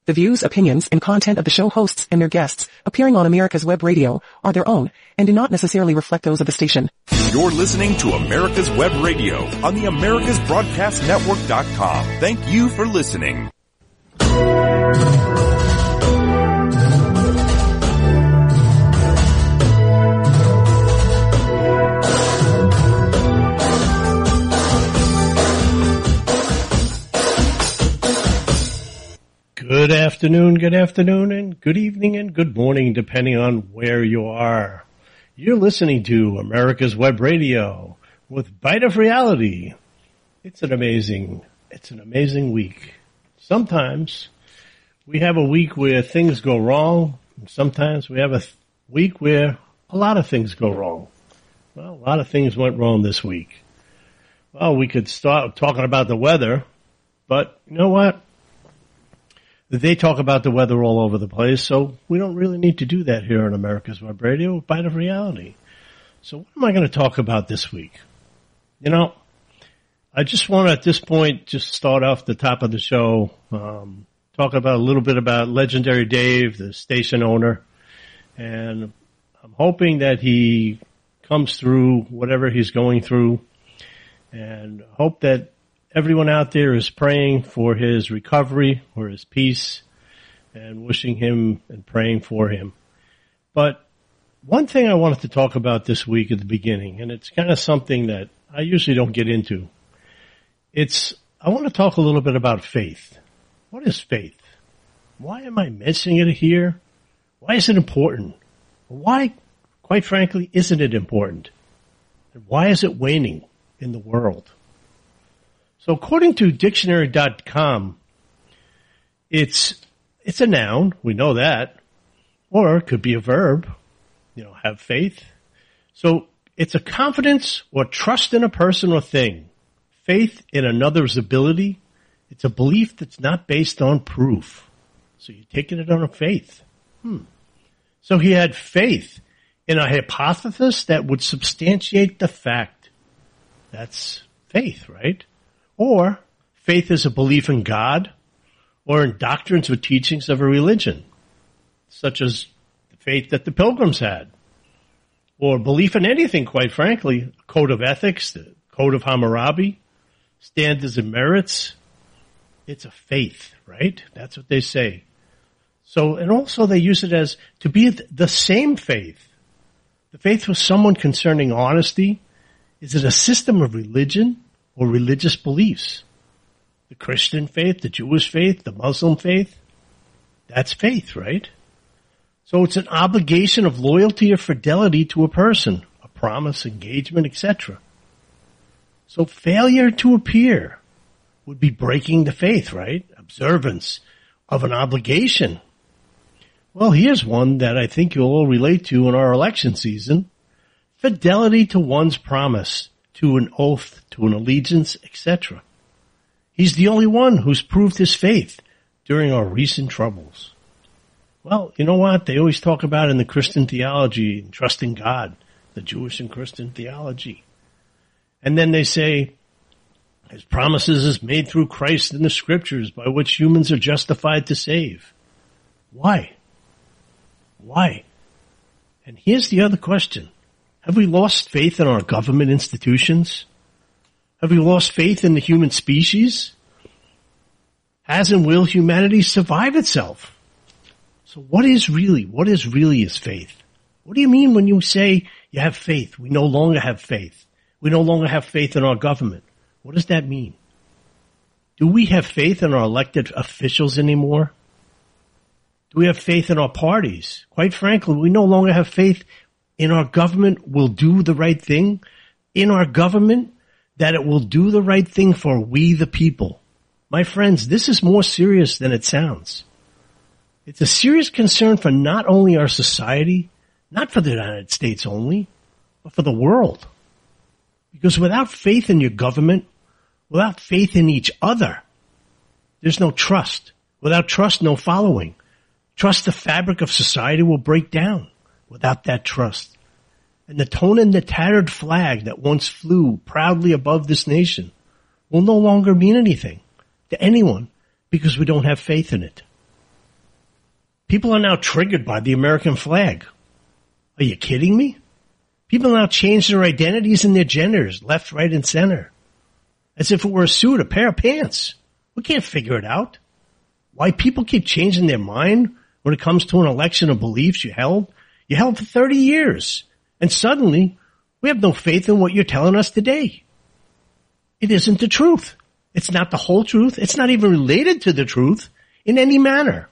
The views, opinions, and content of the show hosts and their guests appearing on America's Web Radio are their own and do not necessarily reflect those of the station. You're listening to America's Web Radio on the AmericasBroadcastNetwork.com. Thank you for listening. Good afternoon, and good evening, and good morning, depending on where you are. You're listening to America's Web Radio with Bite of Reality. It's an amazing week. Sometimes we have a week where things go wrong, and sometimes we have a week where a lot of things go wrong. Well, a lot of things went wrong this week. Well, we could start talking about the weather, but you know what? They talk about the weather all over the place, so we don't really need to do that here on America's Web Radio, Bite of Reality. So what am I going to talk about this week? You know, I just want to, at this point, just start off the top of the show, talk about a little bit about Legendary Dave, the station owner, and I'm hoping that he comes through whatever he's going through, and hope that everyone out there is praying for his recovery or his peace and wishing him and praying for him. But one thing I wanted to talk about this week at the beginning, and it's kind of something that I usually don't get into. I want to talk a little bit about faith. What is faith? Why am I mentioning it here? Why is it important? Why, quite frankly, isn't it important? And why is it waning in the world? So according to dictionary.com, it's a noun. We know that. Or it could be a verb. Have faith. So it's a confidence or trust in a person or thing. Faith in another's ability. It's a belief that's not based on proof. So you're taking it on a faith. So he had faith in a hypothesis that would substantiate the fact. That's faith, right? Or faith is a belief in God or in doctrines or teachings of a religion, such as the faith that the Pilgrims had, or belief in anything, quite frankly, a code of ethics, the code of Hammurabi, standards and merits. It's a faith, right? That's what they say. So, and also they use it as to be the same faith. The faith was someone concerning honesty. Is it a system of religion or religious beliefs? The Christian faith, the Jewish faith, the Muslim faith, that's faith, right? So it's an obligation of loyalty or fidelity to a person, a promise, engagement, etc. So failure to appear would be breaking the faith, right? Observance of an obligation. Well, here's one that I think you'll all relate to in our election season. Fidelity to one's promise, to an oath, to an allegiance, etc. He's the only one who's proved his faith during our recent troubles. Well, you know what? They always talk about in the Christian theology, trusting God, the Jewish and Christian theology. And then they say, his promises is made through Christ in the scriptures by which humans are justified to save. Why? Why? And here's the other question. Have we lost faith in our government institutions? Have we lost faith in the human species? Has and will humanity survive itself? So what is really is faith? What do you mean when you say you have faith? We no longer have faith. We no longer have faith in our government. What does that mean? Do we have faith in our elected officials anymore? Do we have faith in our parties? Quite frankly, we no longer have faith in our government will do the right thing, in our government that it will do the right thing for we the people. My friends, this is more serious than it sounds. It's a serious concern for not only our society, not for the United States only, but for the world. Because without faith in your government, without faith in each other, there's no trust. Without trust, no following. Trust, the fabric of society will break down. Without that trust. And the torn and the tattered flag that once flew proudly above this nation will no longer mean anything to anyone because we don't have faith in it. People are now triggered by the American flag. Are you kidding me? People now change their identities and their genders, left, right, and center. As if it were a suit, a pair of pants. We can't figure it out. Why people keep changing their mind when it comes to an election of beliefs you held? You held for 30 years. And suddenly, we have no faith in what you're telling us today. It isn't the truth. It's not the whole truth. It's not even related to the truth in any manner.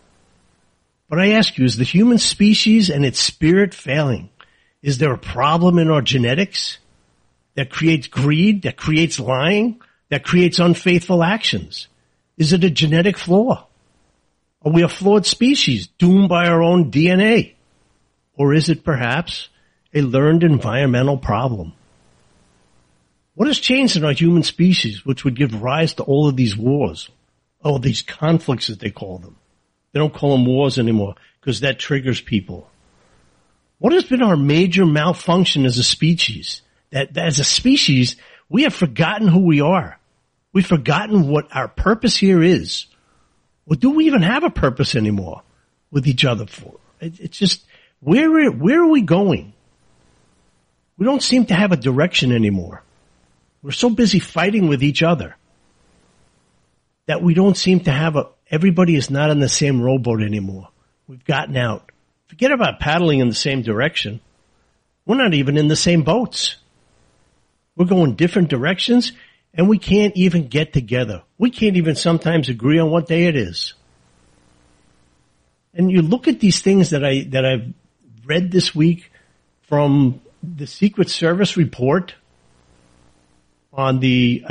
But I ask you, is the human species and its spirit failing? Is there a problem in our genetics that creates greed, that creates lying, that creates unfaithful actions? Is it a genetic flaw? Are we a flawed species doomed by our own DNA? Or is it perhaps a learned environmental problem? What has changed in our human species which would give rise to all of these wars? Oh, these conflicts as they call them. They don't call them wars anymore because that triggers people. What has been our major malfunction as a species? That as a species, we have forgotten who we are. We've forgotten what our purpose here is. Or do we even have a purpose anymore with each other for? It's just, where are we going? We don't seem to have a direction anymore. We're so busy fighting with each other that we don't seem to have everybody is not in the same rowboat anymore. We've gotten out. Forget about paddling in the same direction. We're not even in the same boats. We're going different directions, and we can't even get together. We can't even sometimes agree on what day it is. And you look at these things that I've read this week from the Secret Service report on the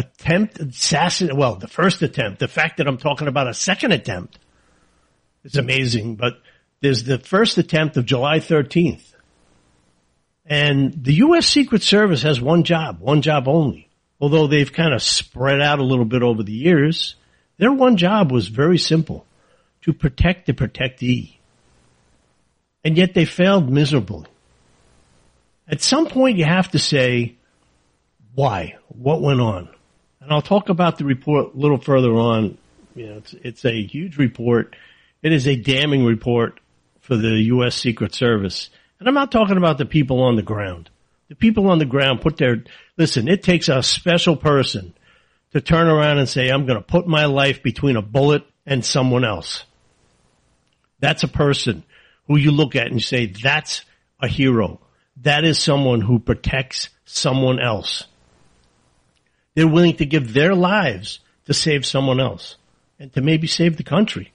the first attempt. The fact that I'm talking about a second attempt is amazing, but there's the first attempt of July 13th. And the U.S. Secret Service has one job only. Although they've kind of spread out a little bit over the years, their one job was very simple, to protect the protectee. And yet they failed miserably. At some point you have to say, why? What went on? And I'll talk about the report a little further on. You know, it's a huge report. It is a damning report for the U.S. Secret Service. And I'm not talking about the people on the ground. The people on the ground listen, it takes a special person to turn around and say, I'm going to put my life between a bullet and someone else. That's a person who you look at and you say, that's a hero. That is someone who protects someone else. They're willing to give their lives to save someone else and to maybe save the country.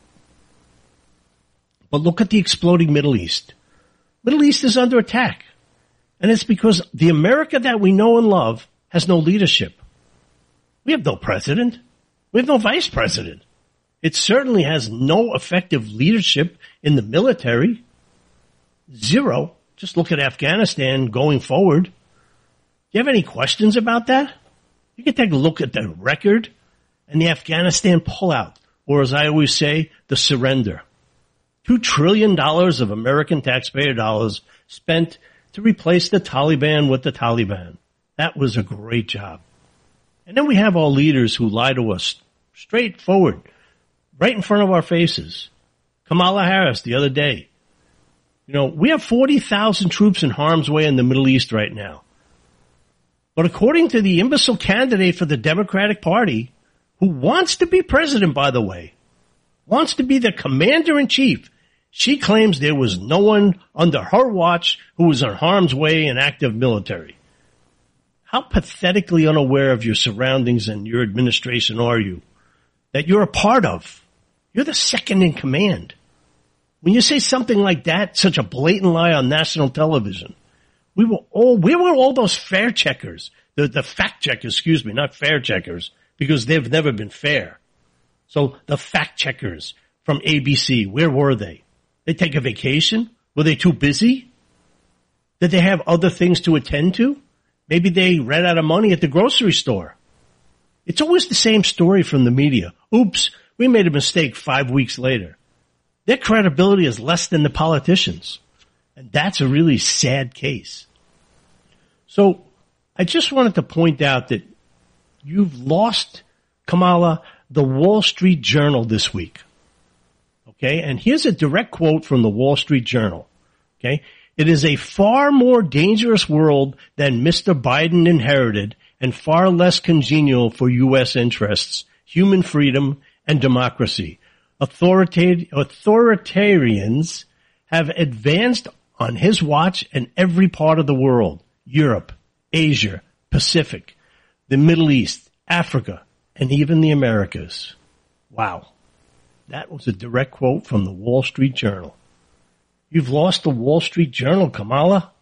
But look at the exploding Middle East. Middle East is under attack. And it's because the America that we know and love has no leadership. We have no president. We have no vice president. It certainly has no effective leadership in the military. Zero. Just look at Afghanistan going forward. Do you have any questions about that? You can take a look at the record and the Afghanistan pullout, or as I always say, the surrender. $2 trillion of American taxpayer dollars spent to replace the Taliban with the Taliban. That was a great job. And then we have all leaders who lie to us straightforward, right in front of our faces. Kamala Harris the other day. You know, we have 40,000 troops in harm's way in the Middle East right now. But according to the imbecile candidate for the Democratic Party, who wants to be president, by the way, wants to be the commander-in-chief, she claims there was no one under her watch who was in harm's way in active military. How pathetically unaware of your surroundings and your administration are you that you're a part of? You're the second in command. When you say something like that, such a blatant lie on national television, where were all those fair checkers, the fact checkers, not fair checkers, because they've never been fair. So the fact checkers from ABC, where were they? They take a vacation? Were they too busy? Did they have other things to attend to? Maybe they ran out of money at the grocery store. It's always the same story from the media. Oops, we made a mistake 5 weeks later. Their credibility is less than the politicians. And that's a really sad case. So I just wanted to point out that you've lost, Kamala, the Wall Street Journal this week. Okay, and here's a direct quote from the Wall Street Journal. Okay, it is a far more dangerous world than Mr. Biden inherited and far less congenial for U.S. interests, human freedom, and democracy. Authoritarians have advanced on his watch in every part of the world: Europe, Asia, Pacific, the Middle East, Africa, and even the Americas. Wow. That was a direct quote from the Wall Street Journal. You've lost the Wall Street Journal, Kamala?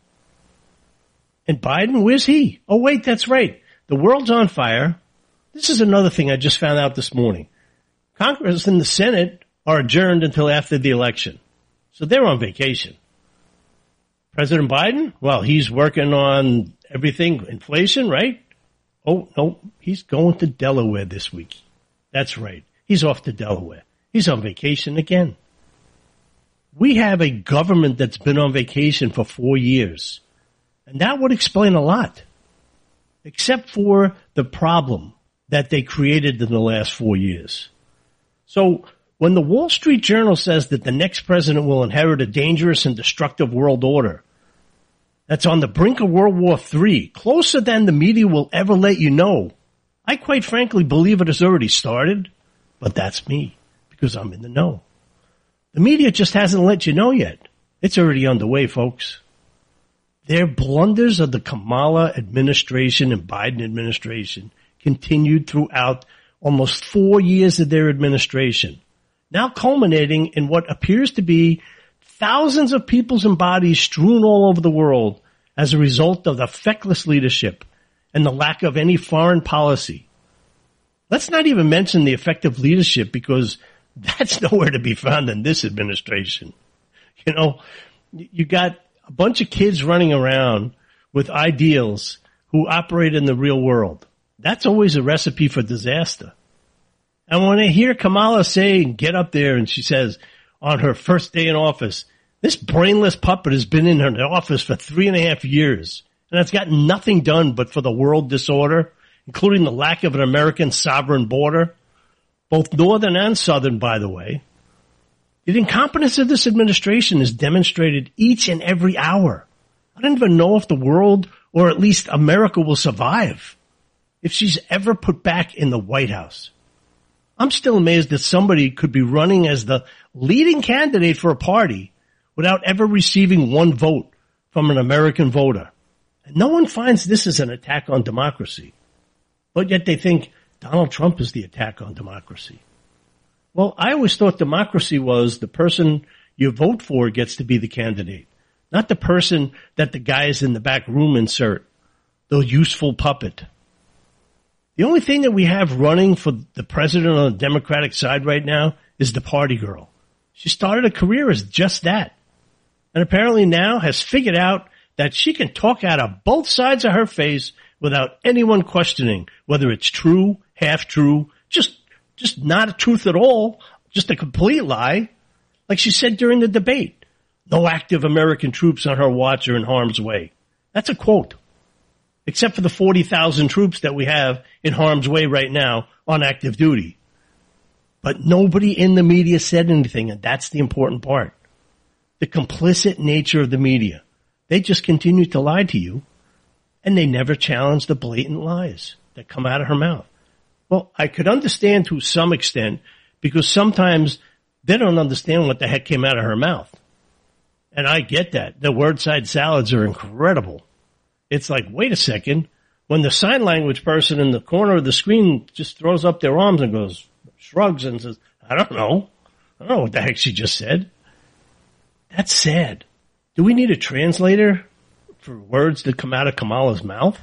And Biden, where's he? Oh, wait, that's right. The world's on fire. This is another thing I just found out this morning. Congress and the Senate are adjourned until after the election. So they're on vacation. President Biden, well, he's working on everything, inflation, right? Oh, no, he's going to Delaware this week. That's right. He's off to Delaware. He's on vacation again. We have a government that's been on vacation for 4 years. And that would explain a lot. Except for the problem that they created in the last 4 years. So when the Wall Street Journal says that the next president will inherit a dangerous and destructive world order that's on the brink of World War III, closer than the media will ever let you know, I quite frankly believe it has already started, but that's me, because I'm in the know. The media just hasn't let you know yet. It's already underway, folks. Their blunders of the Kamala administration and Biden administration continued throughout almost 4 years of their administration, now culminating in what appears to be thousands of peoples and bodies strewn all over the world as a result of the feckless leadership and the lack of any foreign policy. Let's not even mention the effective leadership, because that's nowhere to be found in this administration. You know, you got a bunch of kids running around with ideals who operate in the real world. That's always a recipe for disaster. And when I hear Kamala saying, get up there, and she says on her first day in office, this brainless puppet has been in her office for 3.5 years, and it's got nothing done but for the world disorder, including the lack of an American sovereign border, both northern and southern, by the way. The incompetence of this administration is demonstrated each and every hour. I don't even know if the world, or at least America, will survive if she's ever put back in the White House. I'm still amazed that somebody could be running as the leading candidate for a party without ever receiving one vote from an American voter. And no one finds this as an attack on democracy. But yet they think Donald Trump is the attack on democracy. Well, I always thought democracy was the person you vote for gets to be the candidate, not the person that the guys in the back room insert, the useful puppet. The only thing that we have running for the president on the Democratic side right now is the party girl. She started a career as just that, and apparently now has figured out that she can talk out of both sides of her face without anyone questioning whether it's true, half true, just not a truth at all, just a complete lie. Like she said during the debate, no active American troops on her watch are in harm's way. That's a quote. Except for the 40,000 troops that we have in harm's way right now on active duty. But nobody in the media said anything, and that's the important part. The complicit nature of the media. They just continue to lie to you, and they never challenge the blatant lies that come out of her mouth. Well, I could understand to some extent, because sometimes they don't understand what the heck came out of her mouth. And I get that. The word side salads are incredible. It's like, wait a second, when the sign language person in the corner of the screen just throws up their arms and goes, shrugs and says, I don't know what the heck she just said. That's sad. Do we need a translator for words that come out of Kamala's mouth?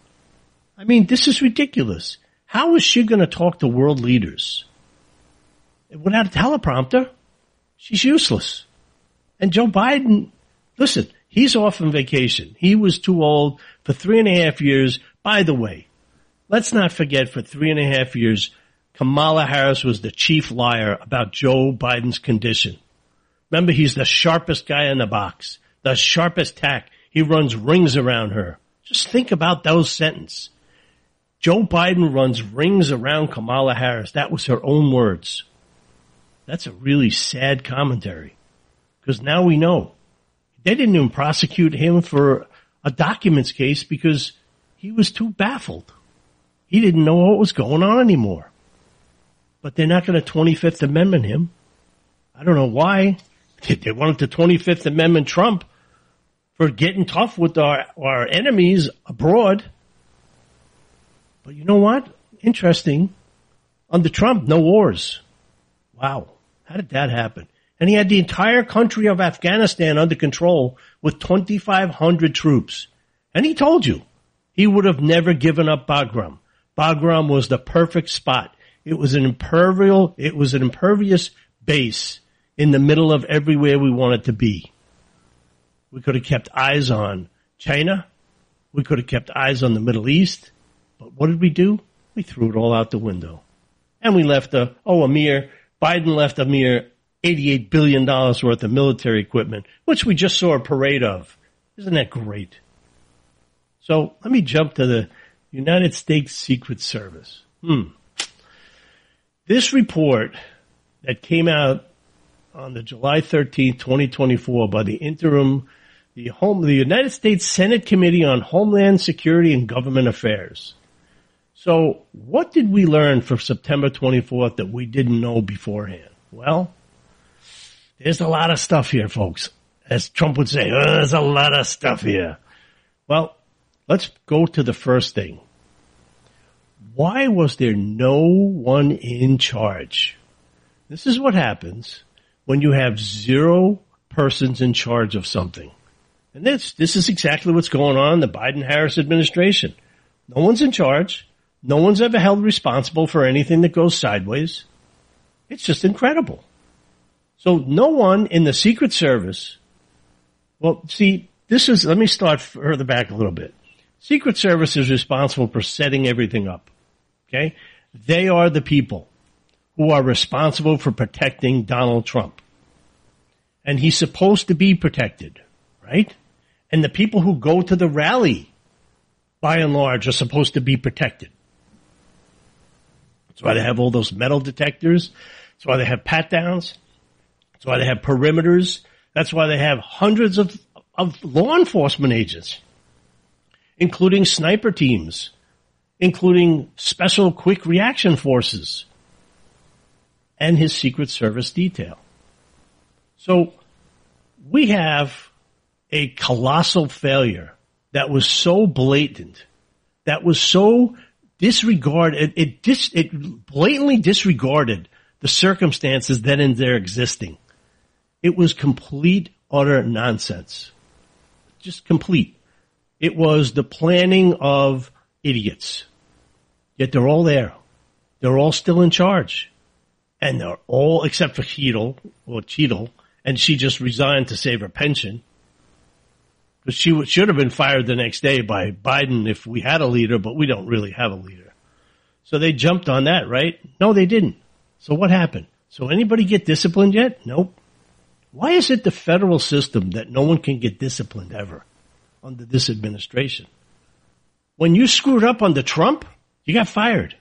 I mean, this is ridiculous. How is she going to talk to world leaders? Without a teleprompter, she's useless. And Joe Biden, listen, he's off on vacation. He was too old for 3.5 years. By the way, let's not forget, for 3.5 years, Kamala Harris was the chief liar about Joe Biden's condition. Remember, he's the sharpest guy in the box, the sharpest tack. He runs rings around her. Just think about those sentences. Joe Biden runs rings around Kamala Harris. That was her own words. That's a really sad commentary, because now we know. They didn't even prosecute him for a documents case because he was too baffled. He didn't know what was going on anymore. But they're not going to 25th Amendment him. I don't know why. They wanted to 25th Amendment Trump for getting tough with our enemies abroad. But you know what? Interesting. Under Trump, no wars. Wow. How did that happen? And he had the entire country of Afghanistan under control with 2,500 troops. And he told you he would have never given up Bagram. Bagram was the perfect spot. It was an impervious base in the middle of everywhere we wanted to be. We could have kept eyes on China. We could have kept eyes on the Middle East. But what did we do? We threw it all out the window. And we left Biden left a mere $88 billion worth of military equipment, which we just saw a parade of. Isn't that great? So let me jump to the United States Secret Service. This report that came out on the July 13th, 2024 by the United States Senate Committee on Homeland Security and Government Affairs. So what did we learn from September 24th that we didn't know beforehand? Well, there's a lot of stuff here, folks. As Trump would say, there's a lot of stuff here. Well, let's go to the first thing. Why was there no one in charge? This is what happens when you have 0 persons in charge of something. And this is exactly what's going on in the Biden-Harris administration. No one's in charge. No one's ever held responsible for anything that goes sideways. It's just incredible. So no one in the Secret Service, well, see, let me start further back a little bit. Secret Service is responsible for setting everything up. Okay? They are the people who are responsible for protecting Donald Trump. And he's supposed to be protected, right? And the people who go to the rally, by and large, are supposed to be protected. That's why they have all those metal detectors. That's why they have pat-downs. That's why they have perimeters. That's why they have hundreds of law enforcement agents, including sniper teams, including special quick reaction forces, and his Secret Service detail. So we have a colossal failure that was so blatant, that was so disregarded, it blatantly disregarded the circumstances that in there existing. It was complete, utter nonsense. Just complete. It was the planning of idiots. Yet they're all there. They're all still in charge. And they're all, except for Cheadle, and she just resigned to save her pension. But she should have been fired the next day by Biden if we had a leader, but we don't really have a leader. So they jumped on that, right? No, they didn't. So what happened? So anybody get disciplined yet? Nope. Why is it the federal system that no one can get disciplined ever under this administration? When you screwed up under Trump, you got fired.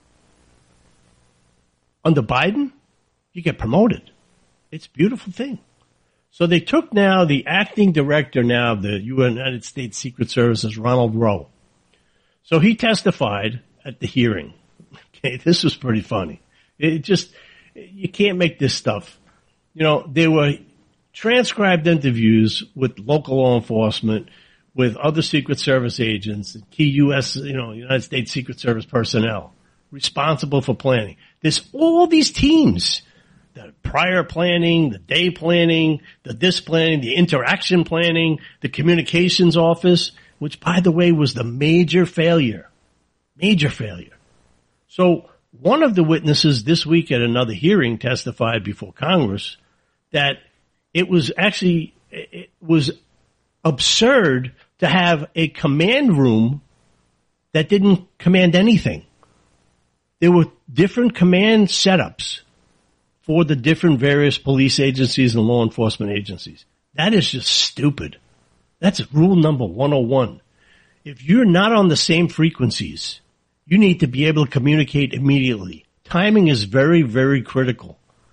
Under Biden, you get promoted. It's a beautiful thing. So they took now the acting director now of the United States Secret Service is Ronald Rowe. So he testified at the hearing. Okay, this was pretty funny. You can't make this stuff. You know, there were transcribed interviews with local law enforcement, with other Secret Service agents, key U.S., United States Secret Service personnel responsible for planning. There's all these teams, the prior planning, the day planning, the this planning, the interaction planning, the communications office, which, by the way, was the major failure. Major failure. So one of the witnesses this week at another hearing testified before Congress that it was absurd to have a command room that didn't command anything. There were different command setups for the different various police agencies and law enforcement agencies. That is just stupid. That's rule number 101. If you're not on the same frequencies, you need to be able to communicate immediately. Timing is very, very critical.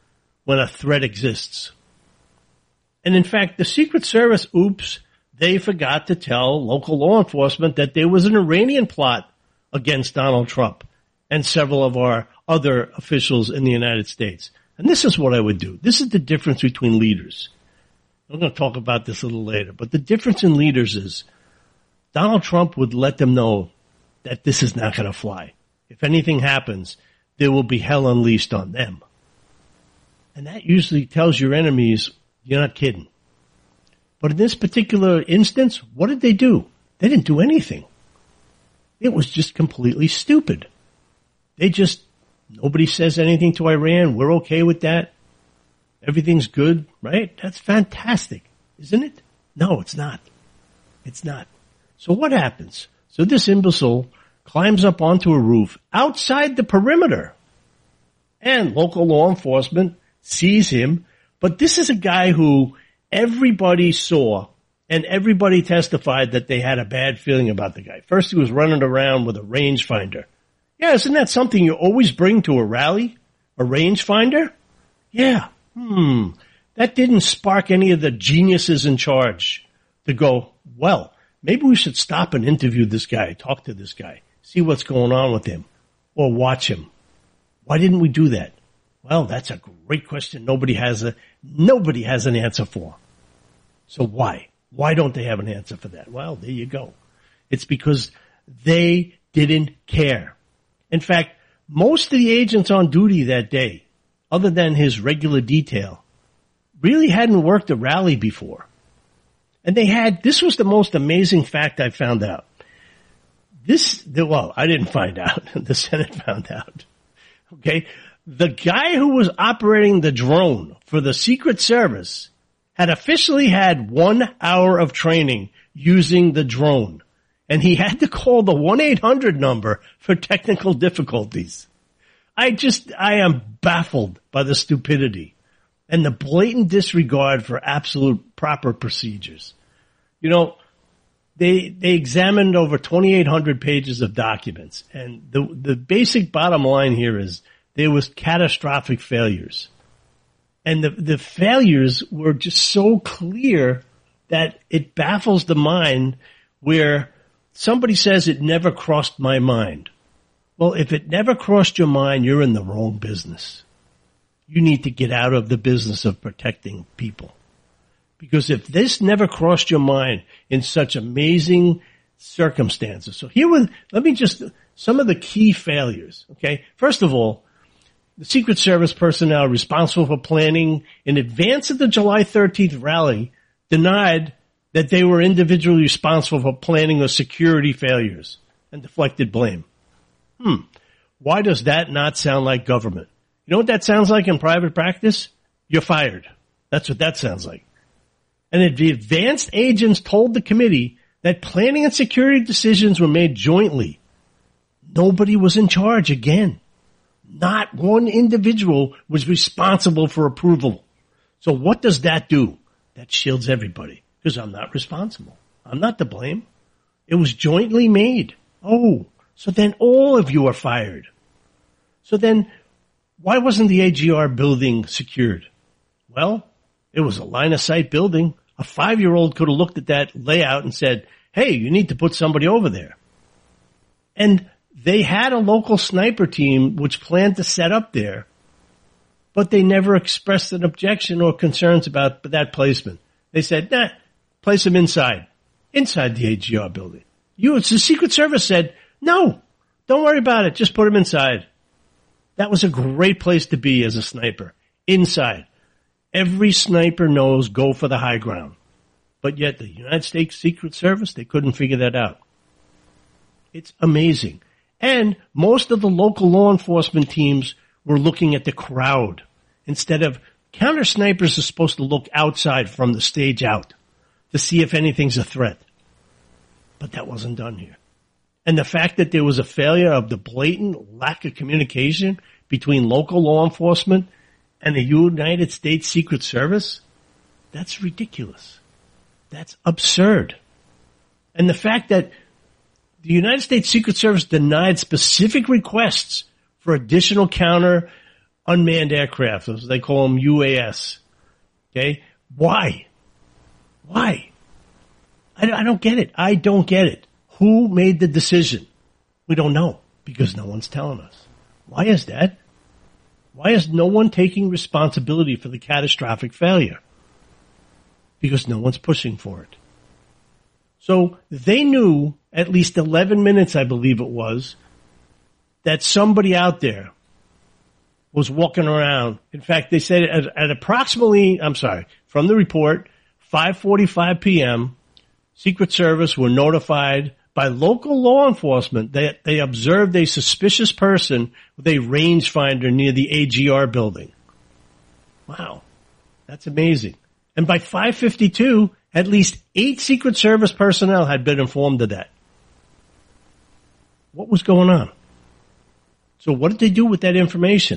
when a threat exists. And in fact, the Secret Service, they forgot to tell local law enforcement that there was an Iranian plot against Donald Trump and several of our other officials in the United States. And this is what I would do. This is the difference between leaders. I'm going to talk about this a little later, but the difference in leaders is Donald Trump would let them know that this is not going to fly. If anything happens, there will be hell unleashed on them. And that usually tells your enemies, you're not kidding. But in this particular instance, what did they do? They didn't do anything. It was just completely stupid. Nobody says anything to Iran. We're okay with that. Everything's good, right? That's fantastic, isn't it? No, it's not. It's not. So what happens? So this imbecile climbs up onto a roof outside the perimeter, and local law enforcement sees him. But this is a guy who everybody saw and everybody testified that they had a bad feeling about the guy. First, he was running around with a rangefinder. Yeah, isn't that something you always bring to a rally? A rangefinder? Yeah. That didn't spark any of the geniuses in charge to go, well, maybe we should stop and interview this guy, talk to this guy, see what's going on with him, or watch him. Why didn't we do that? Well, that's a great question. Nobody has an answer for. So why? Why don't they have an answer for that? Well, there you go. It's because they didn't care. In fact, most of the agents on duty that day, other than his regular detail, really hadn't worked a rally before. And this was the most amazing fact I found out. I didn't find out. The Senate found out. Okay. The guy who was operating the drone for the Secret Service had officially had 1 hour of training using the drone. And he had to call the 1-800 number for technical difficulties. I am baffled by the stupidity and the blatant disregard for absolute proper procedures. You know, they examined over 2,800 pages of documents, and the basic bottom line here is there was catastrophic failures. And the failures were just so clear that it baffles the mind, where somebody says it never crossed my mind. Well, if it never crossed your mind, you're in the wrong business. You need to get out of the business of protecting people. Because if this never crossed your mind in such amazing circumstances. So some of the key failures, okay? First of all, the Secret Service personnel responsible for planning in advance of the July 13th rally denied that they were individually responsible for planning or security failures and deflected blame. Why does that not sound like government? You know what that sounds like in private practice? You're fired. That's what that sounds like. And the advanced agents told the committee that planning and security decisions were made jointly. Nobody was in charge again. Not one individual was responsible for approval. So what does that do? That shields everybody, because I'm not responsible. I'm not to blame. It was jointly made. Oh, so then all of you are fired. So then why wasn't the AGR building secured? Well, it was a line-of-sight building. A 5-year-old could have looked at that layout and said, hey, you need to put somebody over there. And they had a local sniper team which planned to set up there, but they never expressed an objection or concerns about that placement. They said, nah, place them inside the AGR building. The Secret Service said, no, don't worry about it. Just put them inside. That was a great place to be as a sniper. Inside. Every sniper knows go for the high ground. But yet the United States Secret Service, they couldn't figure that out. It's amazing. And most of the local law enforcement teams were looking at the crowd. Instead of counter snipers are supposed to look outside from the stage out to see if anything's a threat. But that wasn't done here. And the fact that there was a failure of the blatant lack of communication between local law enforcement and the United States Secret Service, that's ridiculous. That's absurd. And the fact that the United States Secret Service denied specific requests for additional counter unmanned aircraft. They call them UAS. Okay? Why? Why? I don't get it. I don't get it. Who made the decision? We don't know because no one's telling us. Why is that? Why is no one taking responsibility for the catastrophic failure? Because no one's pushing for it. So they knew at least 11 minutes, I believe it was, that somebody out there was walking around. In fact, they said at approximately, from the report, 5:45 p.m., Secret Service were notified by local law enforcement that they observed a suspicious person with a rangefinder near the AGR building. Wow. That's amazing. And by 5:52, at least 8 Secret Service personnel had been informed of that. What was going on? So what did they do with that information?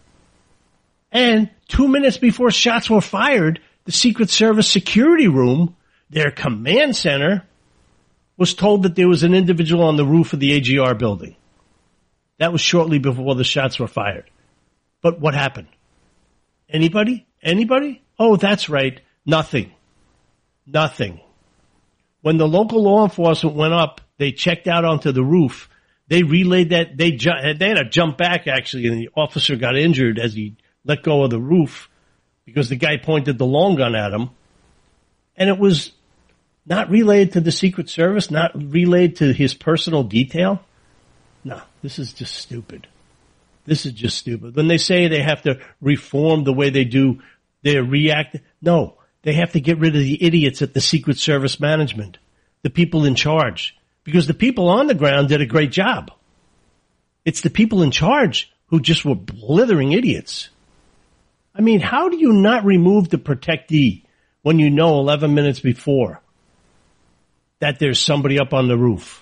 And 2 minutes before shots were fired, the Secret Service security room, their command center, was told that there was an individual on the roof of the AGR building. That was shortly before the shots were fired. But what happened? Anybody? Anybody? Oh, that's right. Nothing. Nothing. When the local law enforcement went up, they checked out onto the roof. They relayed that. They had to jump back, actually, and the officer got injured as he let go of the roof because the guy pointed the long gun at him. And it was not relayed to the Secret Service, not relayed to his personal detail. No, this is just stupid. This is just stupid. When they say they have to reform the way they do their react, no, they have to get rid of the idiots at the Secret Service management, the people in charge, because the people on the ground did a great job. It's the people in charge who just were blithering idiots. I mean, how do you not remove the protectee when you know 11 minutes before that there's somebody up on the roof?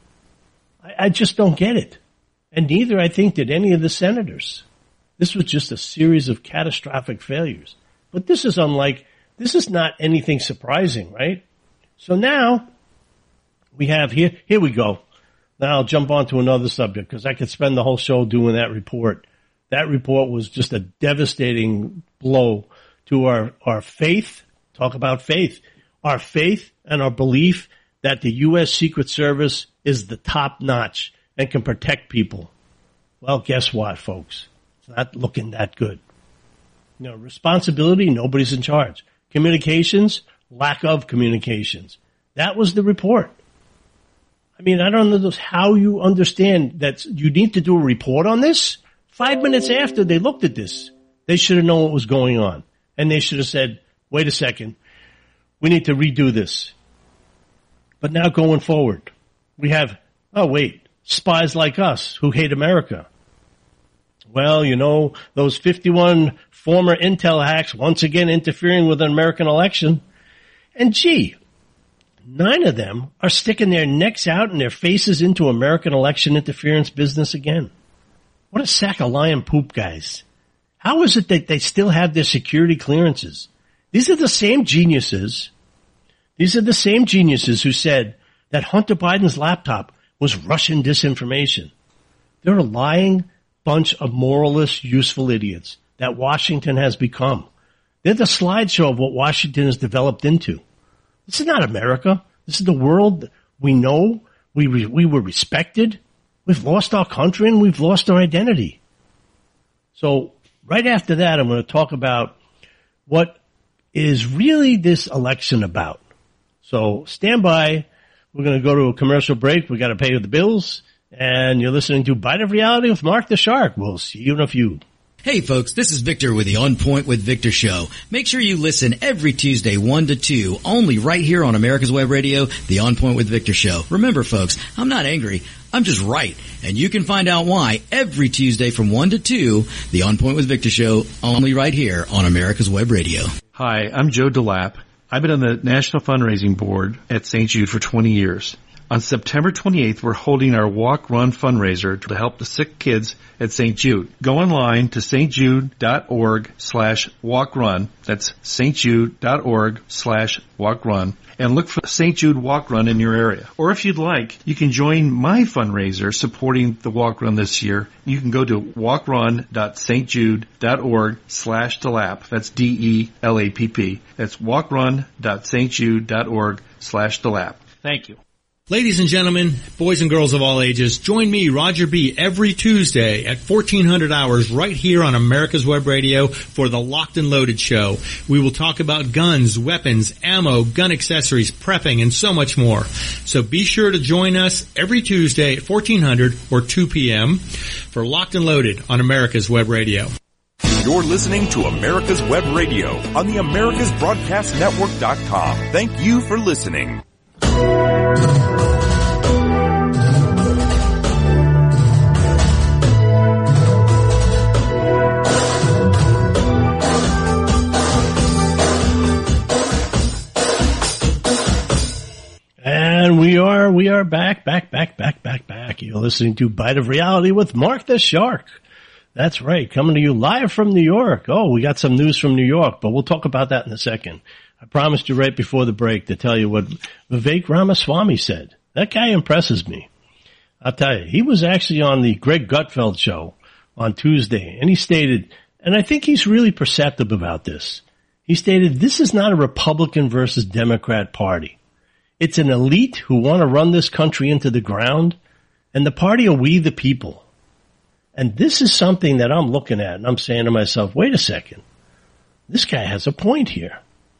I just don't get it. And neither, I think, did any of the senators. This was just a series of catastrophic failures. But this is not anything surprising, right? So now we have here we go. Now I'll jump on to another subject because I could spend the whole show doing that report. That report was just a devastating blow to our faith. Talk about faith. Our faith and our belief that the U.S. Secret Service is the top notch and can protect people. Well, guess what, folks? It's not looking that good. Responsibility, nobody's in charge. Communications, lack of communications. That was the report. I mean, I don't know how you understand that you need to do a report on this. 5 minutes after they looked at this, they should have known what was going on. And they should have said, wait a second, we need to redo this. But now going forward, we have, spies like us who hate America. Well, those 51 former intel hacks once again interfering with an American election. And 9 of them are sticking their necks out and their faces into American election interference business again. What a sack of lion poop, guys. How is it that they still have their security clearances? These are the same geniuses. These are the same geniuses who said that Hunter Biden's laptop was Russian disinformation. They're a lying bunch of moralist, useful idiots that Washington has become. They're the slideshow of what Washington has developed into. This is not America. This is the world we know. We were respected. We've lost our country and we've lost our identity. So right after that, I'm going to talk about what is really this election about. So stand by. We're going to go to a commercial break. We got to pay the bills. And you're listening to Bite of Reality with Mark the Shark. We'll see you in a few. Hey folks, this is Victor with the On Point with Victor show. Make sure you listen every Tuesday 1 to 2, only right here on America's Web Radio, the On Point with Victor show. Remember folks, I'm not angry, I'm just right. And you can find out why every Tuesday from 1 to 2, the On Point with Victor show, only right here on America's Web Radio. Hi, I'm Joe DeLapp. I've been on the National Fundraising Board at St. Jude for 20 years. On September 28th, we're holding our Walk Run fundraiser to help the sick kids at St. Jude. Go online to stjude.org/walkrun. That's stjude.org/walkrun. And look for St. Jude Walk Run in your area. Or if you'd like, you can join my fundraiser supporting the Walk Run this year. You can go to walkrun.stjude.org/DELAP. That's DELAPP. That's walkrun.stjude.org/DELAP. Thank you. Ladies and gentlemen, boys and girls of all ages, join me, Roger B., every Tuesday at 1400 hours right here on America's Web Radio for the Locked and Loaded Show. We will talk about guns, weapons, ammo, gun accessories, prepping, and so much more. So be sure to join us every Tuesday at 1400 or 2 p.m. for Locked and Loaded on America's Web Radio. You're listening to America's Web Radio on the AmericasBroadcastNetwork.com. Thank you for listening. And we are back. You're listening to Bite of Reality with Mark the Shark. That's right, coming to you live from New York. Oh, we got some news from New York, but we'll talk about that in a second. I promised you right before the break to tell you what Vivek Ramaswamy said. That guy impresses me. I'll tell you, he was actually on the Greg Gutfeld show on Tuesday, and he stated, and I think he's really perceptive about this. He stated, this is not a Republican versus Democrat party. It's an elite who want to run this country into the ground, and the party are we the people. And this is something that I'm looking at, and I'm saying to myself, wait a second. This guy has a point here.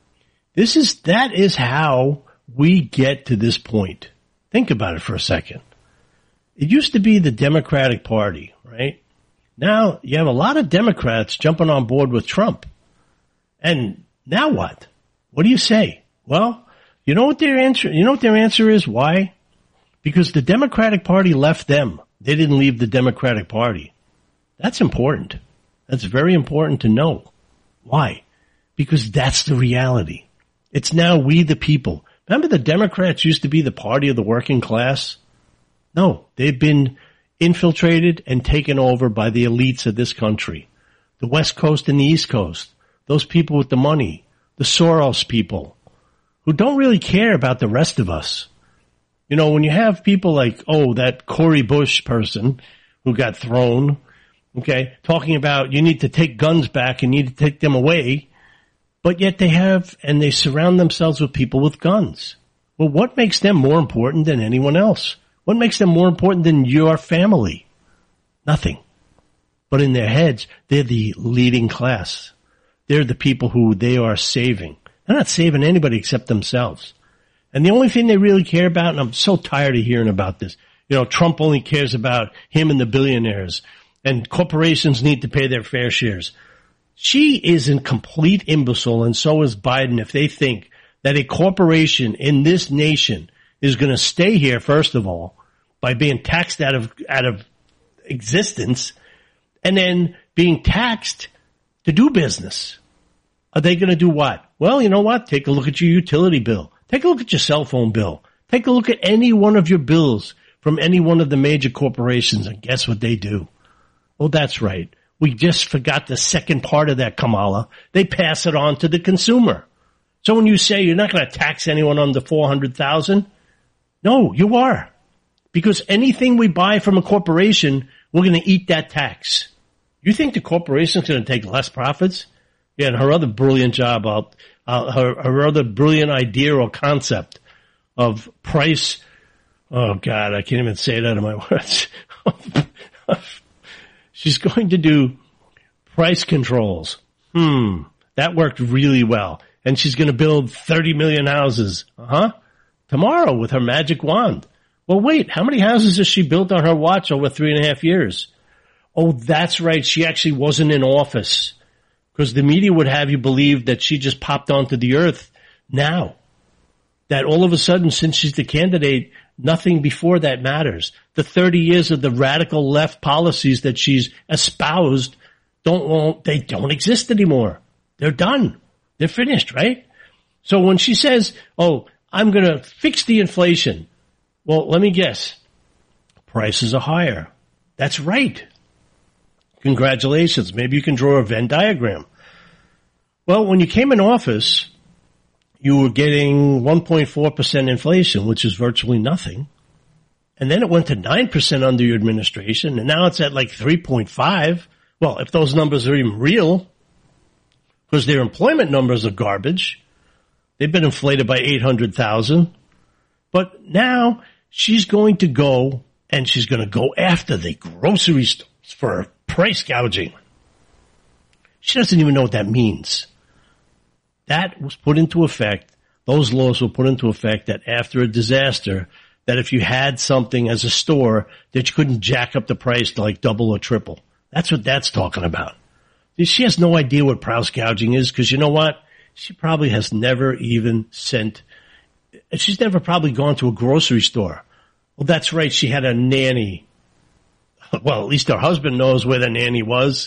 That is how we get to this point. Think about it for a second. It used to be the Democratic Party, right? Now you have a lot of Democrats jumping on board with Trump. And now what? What do you say? Well, you know what their answer is? Why? Because the Democratic Party left them. They didn't leave the Democratic Party. That's important. That's very important to know. Why? Because that's the reality. It's now we the people. Remember the Democrats used to be the party of the working class? No, they've been infiltrated and taken over by the elites of this country. The West Coast and the East Coast. Those people with the money. The Soros people. Who don't really care about the rest of us. You know, when you have people like, that Cori Bush person who got thrown, okay, talking about you need to take guns back and you need to take them away, but yet they surround themselves with people with guns. Well, what makes them more important than anyone else? What makes them more important than your family? Nothing. But in their heads, they're the leading class. They're the people who they are saving. They're not saving anybody except themselves. And the only thing they really care about, and I'm so tired of hearing about this, Trump only cares about him and the billionaires, and corporations need to pay their fair shares. She is a complete imbecile, and so is Biden, if they think that a corporation in this nation is going to stay here, first of all, by being taxed out of existence, and then being taxed to do business. Are they going to do what? Well, you know what? Take a look at your utility bill. Take a look at your cell phone bill. Take a look at any one of your bills from any one of the major corporations, and guess what they do? Oh, that's right. We just forgot the second part of that, Kamala. They pass it on to the consumer. So when you say you're not going to tax anyone under $400,000, no, you are. Because anything we buy from a corporation, we're going to eat that tax. You think the corporation's going to take less profits? Yeah, and her other brilliant job, her other brilliant idea or concept of price, oh God, I can't even say it out of my words. She's going to do price controls. That worked really well. And she's going to build 30 million houses. Tomorrow with her magic wand. Well, wait, how many houses has she built on her watch over 3.5 years? Oh, that's right. She actually wasn't in office. Because the media would have you believe that she just popped onto the earth now. That all of a sudden, since she's the candidate, nothing before that matters. The 30 years of the radical left policies that she's espoused don't exist anymore. They're done. They're finished, right? So when she says, I'm going to fix the inflation, Well, let me guess. Prices are higher. That's right. Congratulations. Maybe you can draw a Venn diagram. Well, when you came in office, you were getting 1.4% inflation, which is virtually nothing. And then it went to 9% under your administration, and now it's at like 3.5. Well, if those numbers are even real, because their employment numbers are garbage. They've been inflated by 800,000. But now she's going to go, and she's going to go after the grocery stores for price gouging. She doesn't even know what that means. That was put into effect. Those laws were put into effect that after a disaster, that if you had something as a store, that you couldn't jack up the price to like double or triple. That's what that's talking about. She has no idea what price gouging is because you know what? She probably has never even she's never probably gone to a grocery store. Well, that's right. She had a nanny. Well, at least her husband knows where the nanny was.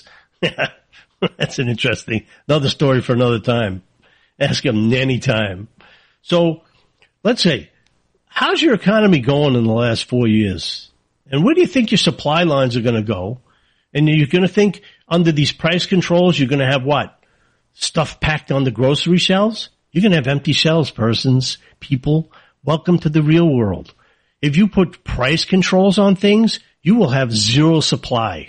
That's another story for another time. Ask him nanny time. So let's say, how's your economy going in the last 4 years? And where do you think your supply lines are going to go? And you're going to think under these price controls, you're going to have what? Stuff packed on the grocery shelves? You're going to have empty shelves, people. Welcome to the real world. If you put price controls on things, you will have zero supply.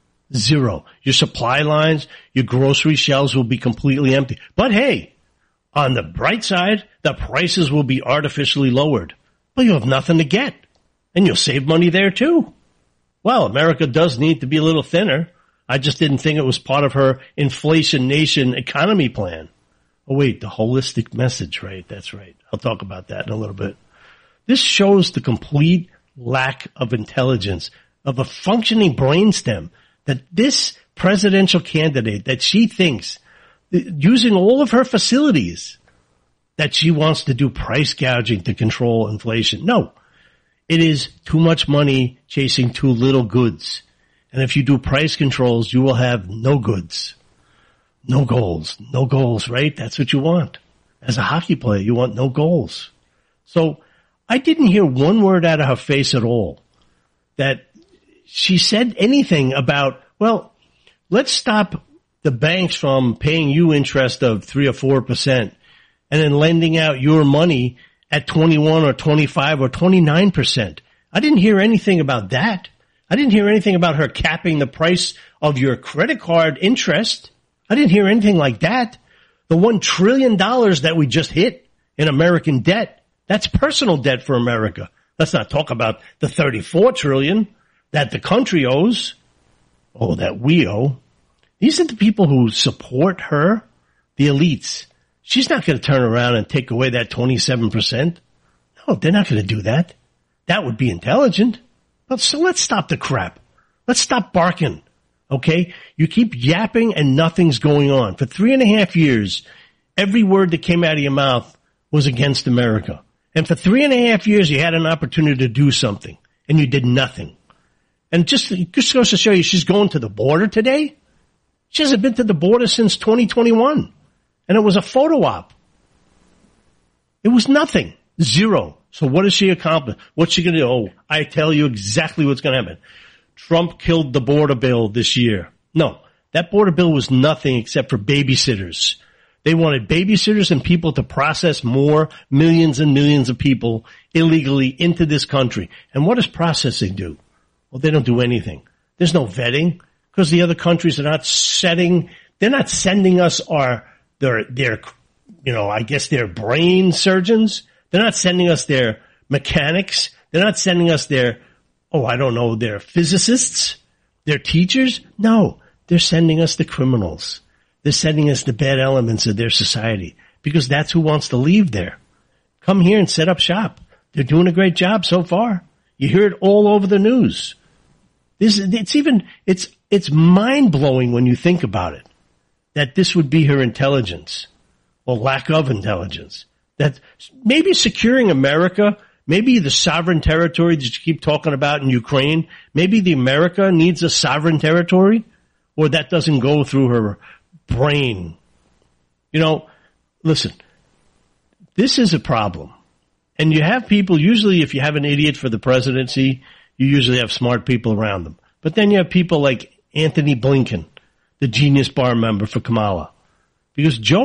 Zero. Your supply lines, your grocery shelves will be completely empty. But hey, on the bright side, the prices will be artificially lowered. But you'll have nothing to get. And you'll save money there too. Well, America does need to be a little thinner. I just didn't think it was part of her inflation nation economy plan. Oh, wait, the holistic message, right? That's right. I'll talk about that in a little bit. This shows the complete lack of intelligence, of a functioning brainstem, that this presidential candidate, that she thinks, using all of her facilities, that she wants to do price gouging to control inflation. No. It is too much money chasing too little goods. And if you do price controls, you will have no goods. No goals. No goals, right? That's what you want. As a hockey player, you want no goals. So I didn't hear one word out of her face at all that she said anything about, well, let's stop the banks from paying you interest of 3 or 4% and then lending out your money at 21 or 25 or 29%. I didn't hear anything about that. I didn't hear anything about her capping the price of your credit card interest. I didn't hear anything like that. The $1 trillion that we just hit in American debt, that's personal debt for America. Let's not talk about the $34 trillion that the country owes, or that we owe. These are the people who support her, the elites. She's not going to turn around and take away that 27%. No, they're not going to do that. That would be intelligent. But so let's stop the crap. Let's stop barking. Okay? You keep yapping and nothing's going on. For 3.5 years, every word that came out of your mouth was against America. And for 3.5 years, you had an opportunity to do something and you did nothing. And it just goes to show you she's going to the border today. She hasn't been to the border since 2021. And it was a photo op. It was nothing. Zero. So what does she accomplish? What's she going to do? Oh, I tell you exactly what's going to happen. Trump killed the border bill this year. No, that border bill was nothing except for babysitters. They wanted babysitters and people to process more millions and millions of people illegally into this country. And what does processing do? Well, they don't do anything. There's no vetting because the other countries are not sending us their brain surgeons. They're not sending us their mechanics. They're not sending us their physicists, their teachers. No, they're sending us the criminals. They're sending us the bad elements of their society because that's who wants to leave there. Come here and set up shop. They're doing a great job so far. You hear it all over the news. It's mind-blowing when you think about it, that this would be her intelligence or lack of intelligence. That maybe securing America, maybe the sovereign territory that you keep talking about in Ukraine, maybe the America needs a sovereign territory, or that doesn't go through her brain. Listen, this is a problem. And you have people, usually if you have an idiot for the presidency, you usually have smart people around them. But then you have people like Anthony Blinken, the Genius Bar member for Kamala. Because Joe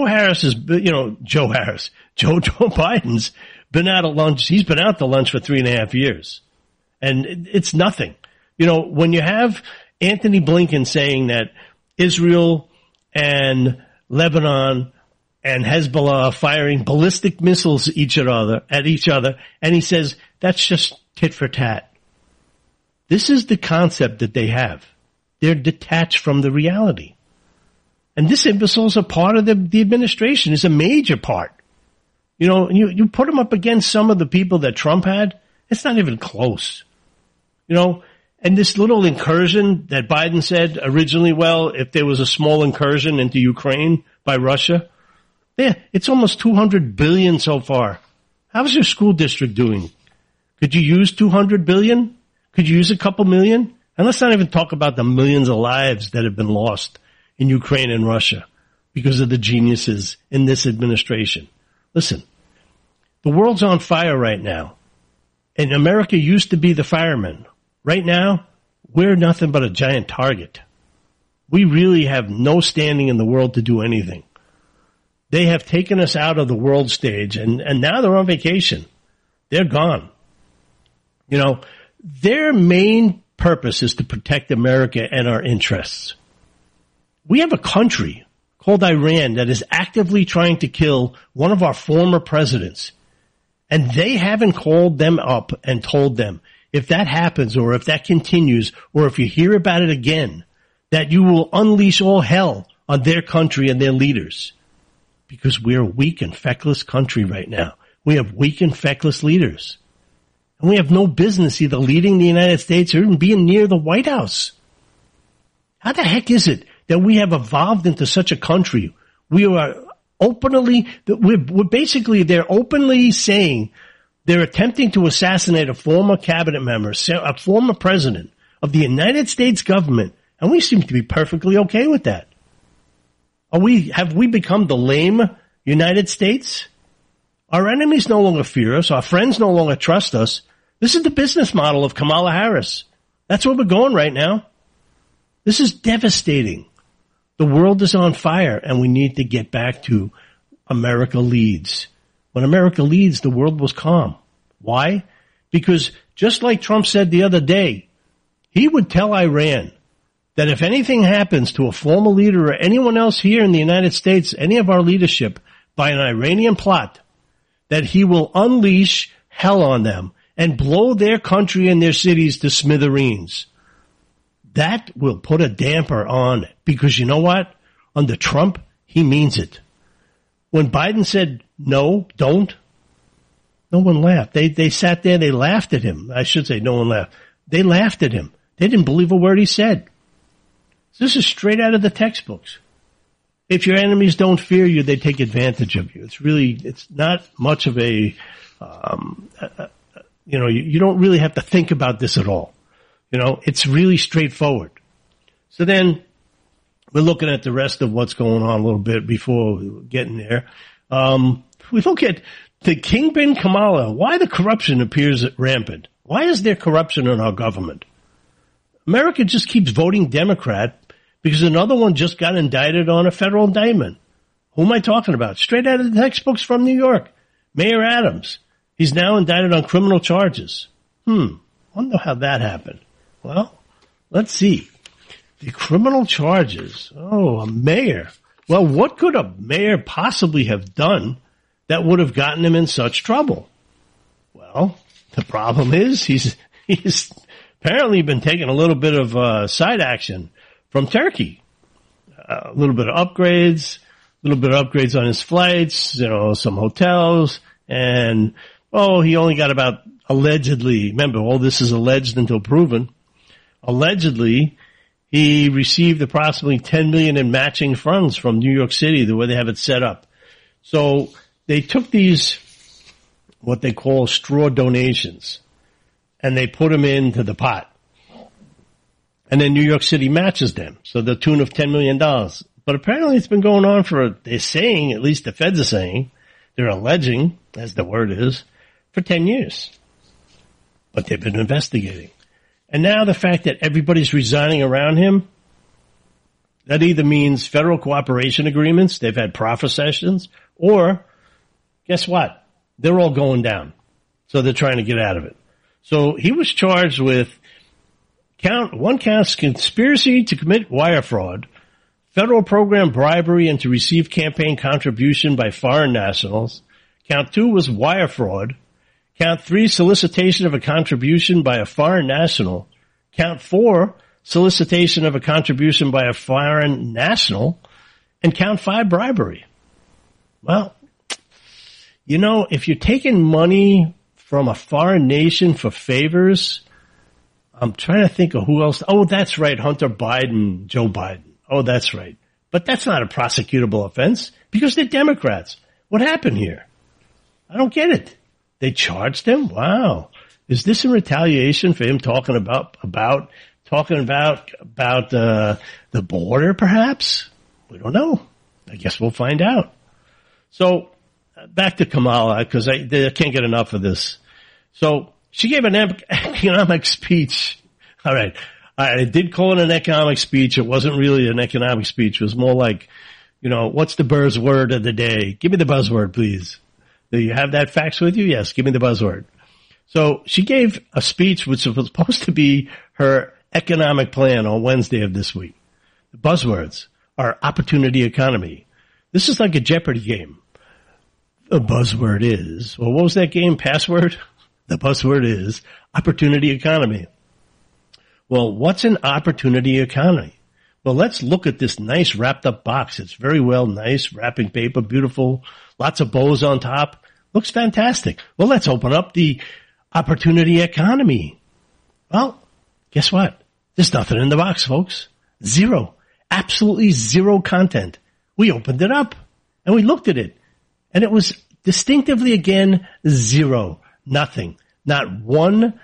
Biden's been out at lunch. He's been out to lunch for 3.5 years. And it's nothing. When you have Anthony Blinken saying that Israel and Lebanon and Hezbollah are firing ballistic missiles at each other, and he says, that's just tit for tat. This is the concept that they have. They're detached from the reality. And this imbecile is a part of the administration, is a major part. You put him up against some of the people that Trump had, it's not even close. And this little incursion that Biden said originally, well, if there was a small incursion into Ukraine by Russia, it's almost $200 billion so far. How's your school district doing? Could you use $200 billion? Could you use a couple million? And let's not even talk about the millions of lives that have been lost in Ukraine and Russia because of the geniuses in this administration. Listen, the world's on fire right now. And America used to be the firemen. Right now, we're nothing but a giant target. We really have no standing in the world to do anything. They have taken us out of the world stage, and now they're on vacation. They're gone. Their main purpose is to protect America and our interests. We have a country called Iran that is actively trying to kill one of our former presidents. And they haven't called them up and told them, if that happens or if that continues or if you hear about it again, that you will unleash all hell on their country and their leaders. Because we're a weak and feckless country right now. We have weak and feckless leaders. And we have no business either leading the United States or even being near the White House. How the heck is it that we have evolved into such a country? We are they're openly saying they're attempting to assassinate a former cabinet member, a former president of the United States government, and we seem to be perfectly okay with that. Have we become the lame United States? Our enemies no longer fear us. Our friends no longer trust us. This is the business model of Kamala Harris. That's where we're going right now. This is devastating. The world is on fire, and we need to get back to America leads. When America leads, the world was calm. Why? Because just like Trump said the other day, he would tell Iran that if anything happens to a former leader or anyone else here in the United States, any of our leadership, by an Iranian plot, that he will unleash hell on them and blow their country and their cities to smithereens. That will put a damper on it. Because you know what? Under Trump, he means it. When Biden said, no, don't, no one laughed. They sat there, they laughed at him. I should say no one laughed. They laughed at him. They didn't believe a word he said. This is straight out of the textbooks. If your enemies don't fear you, they take advantage of you. It's not much of a, you don't really have to think about this at all. It's really straightforward. So then we're looking at the rest of what's going on a little bit before getting there. We look at the kingpin Kamala. Why the corruption appears rampant? Why is there corruption in our government? America just keeps voting Democrat because another one just got indicted on a federal indictment. Who am I talking about? Straight out of the textbooks from New York. Mayor Adams. He's now indicted on criminal charges. Wonder how that happened. Well, let's see. The criminal charges. Oh, a mayor. Well, what could a mayor possibly have done that would have gotten him in such trouble? Well, the problem is he's apparently been taking a little bit of side action from Turkey. A little bit of upgrades on his flights, some hotels, and he only got about allegedly, remember, all this is alleged until proven. Allegedly, he received approximately $10 million in matching funds from New York City, the way they have it set up. So they took these, what they call straw donations, and they put them into the pot. And then New York City matches them, so the tune of $10 million. But apparently it's been going on they're saying, at least the feds are saying, they're alleging, as the word is, for 10 years. But they've been investigating. And now the fact that everybody's resigning around him, that either means federal cooperation agreements, they've had proffer sessions, or guess what? They're all going down. So they're trying to get out of it. So he was charged with one count's conspiracy to commit wire fraud, federal program bribery and to receive campaign contribution by foreign nationals. Count 2 was wire fraud. Count 3, solicitation of a contribution by a foreign national. Count 4, solicitation of a contribution by a foreign national. And count 5, bribery. Well, you know, if you're taking money from a foreign nation for favors, I'm trying to think of who else. Oh, that's right, Hunter Biden, Joe Biden. Oh, that's right. But that's not a prosecutable offense because they're Democrats. What happened here? I don't get it. They charged him? Wow. Is this in retaliation for him talking about the border, perhaps? We don't know. I guess we'll find out. So back to Kamala, because I can't get enough of this. So she gave an economic speech. All right. I did call it an economic speech. It wasn't really an economic speech. It was more like, you know, what's the buzzword of the day? Give me the buzzword, please. Do you have that fax with you? Yes, give me the buzzword. So she gave a speech which was supposed to be her economic plan on Wednesday of this week. The buzzwords are opportunity economy. This is like a Jeopardy game. The buzzword is, well, what was that game? Password? The buzzword is opportunity economy. Well, what's an opportunity economy? Well, let's look at this nice wrapped up box. It's very well, nice wrapping paper, beautiful, lots of bows on top. Looks fantastic. Well, let's open up the opportunity economy. Well, guess what? There's nothing in the box, folks. Zero. Absolutely zero content. We opened it up and we looked at it and it was distinctively again, zero. Nothing. Not one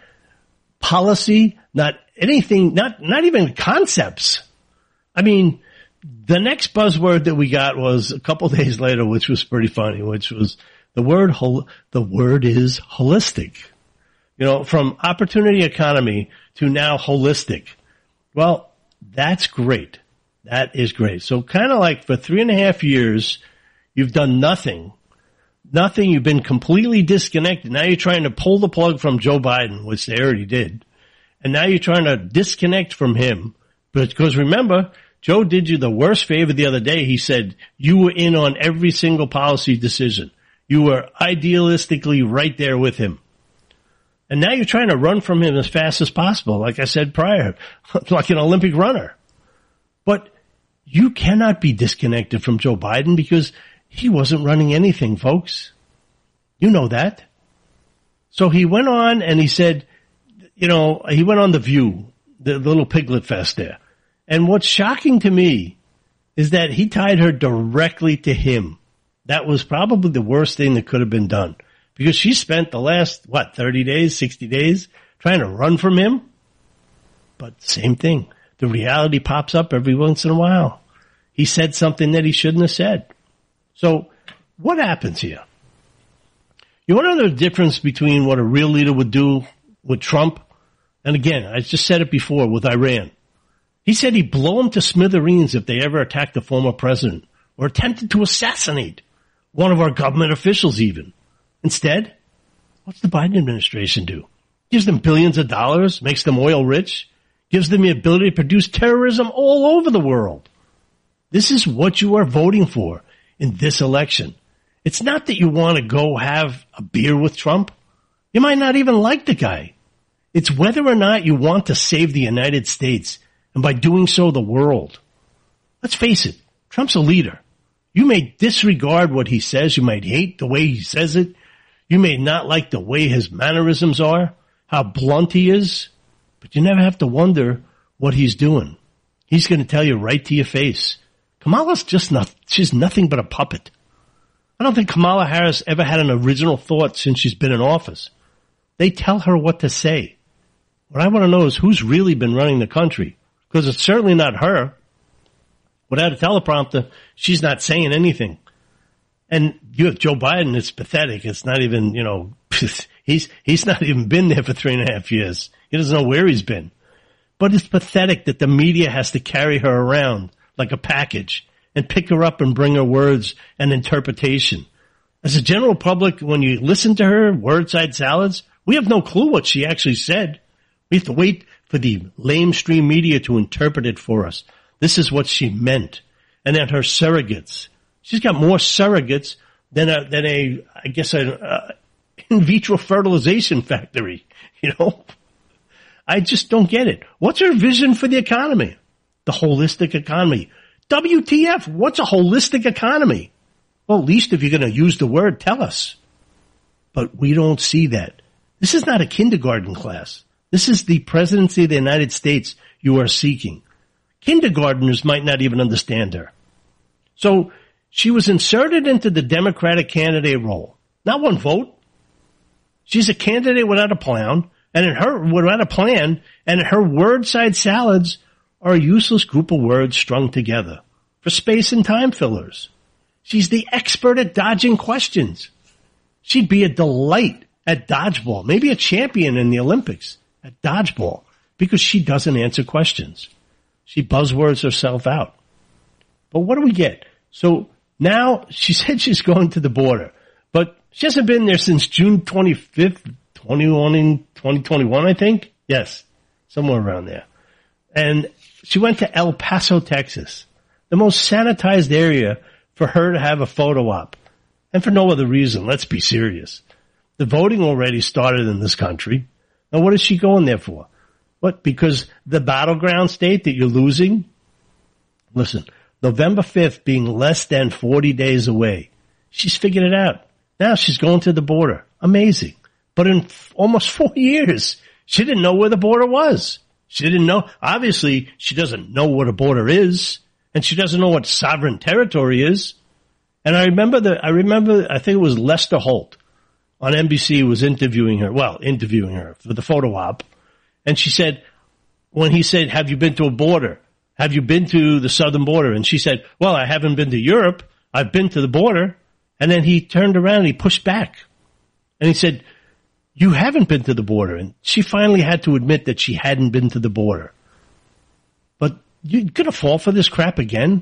policy, not anything, not even concepts. I mean, the next buzzword that we got was a couple days later, which was pretty funny, which was the word is holistic. You know, from opportunity economy to now holistic. Well, that's great. That is great. So kind of like for 3.5 years, you've done nothing. Nothing. You've been completely disconnected. Now you're trying to pull the plug from Joe Biden, which they already did. And now you're trying to disconnect from him. Because remember, Joe did you the worst favor the other day. He said you were in on every single policy decision. You were idealistically right there with him. And now you're trying to run from him as fast as possible, like I said prior, like an Olympic runner. But you cannot be disconnected from Joe Biden because he wasn't running anything, folks. You know that. So he went on and he said, you know, he went on The View, the little piglet fest there. And what's shocking to me is that he tied her directly to him. That was probably the worst thing that could have been done. Because she spent the last, 30 days, 60 days trying to run from him. But same thing. The reality pops up every once in a while. He said something that he shouldn't have said. So what happens here? You want to know the difference between what a real leader would do with Trump? And again, I just said it before with Iran. He said he'd blow them to smithereens if they ever attacked the former president or attempted to assassinate one of our government officials even. Instead, what's the Biden administration do? Gives them billions of dollars, makes them oil rich, gives them the ability to produce terrorism all over the world. This is what you are voting for in this election. It's not that you want to go have a beer with Trump. You might not even like the guy. It's whether or not you want to save the United States, and by doing so, the world. Let's face it, Trump's a leader. You may disregard what he says. You might hate the way he says it. You may not like the way his mannerisms are, how blunt he is, but you never have to wonder what he's doing. He's going to tell you right to your face. Kamala's she's nothing but a puppet. I don't think Kamala Harris ever had an original thought since she's been in office. They tell her what to say. What I want to know is who's really been running the country, because it's certainly not her. Without a teleprompter, she's not saying anything. And you have Joe Biden, it's pathetic. It's not even, he He's not even been there for 3.5 years. He doesn't know where he's been. But it's pathetic that the media has to carry her around like a package and pick her up and bring her words and interpretation. As a general public, when you listen to her, word-side salads, we have no clue what she actually said. We have to wait for the lamestream media to interpret it for us. This is what she meant. And then her surrogates. She's got more surrogates than a in vitro fertilization factory. You know, I just don't get it. What's her vision for the economy? The holistic economy. WTF? What's a holistic economy? Well, at least if you're going to use the word, tell us. But we don't see that. This is not a kindergarten class. This is the presidency of the United States you are seeking. Kindergartners might not even understand her. So she was inserted into the Democratic candidate role. Not one vote. She's a candidate without a plan, and her word-side salads are a useless group of words strung together for space and time fillers. She's the expert at dodging questions. She'd be a delight at dodgeball, maybe a champion in the Olympics at dodgeball, because she doesn't answer questions. She buzzwords herself out. But what do we get? So now she said she's going to the border, but she hasn't been there since June 25th, 2021, I think. Yes, somewhere around there. And she went to El Paso, Texas, the most sanitized area for her to have a photo op. And for no other reason. Let's be serious. The voting already started in this country. Now what is she going there for? What? Because the battleground state that you're losing? Listen, November 5th being less than 40 days away. She's figured it out. Now she's going to the border. Amazing. But in almost 4 years, she didn't know where the border was. She didn't know. Obviously, she doesn't know what a border is. And she doesn't know what sovereign territory is. And I remember, I think it was Lester Holt on NBC was interviewing her for the photo op. And she said, when he said, have you been to a border? Have you been to the southern border? And she said, well, I haven't been to Europe. I've been to the border. And then he turned around and he pushed back. And he said, you haven't been to the border. And she finally had to admit that she hadn't been to the border. But you're going to fall for this crap again?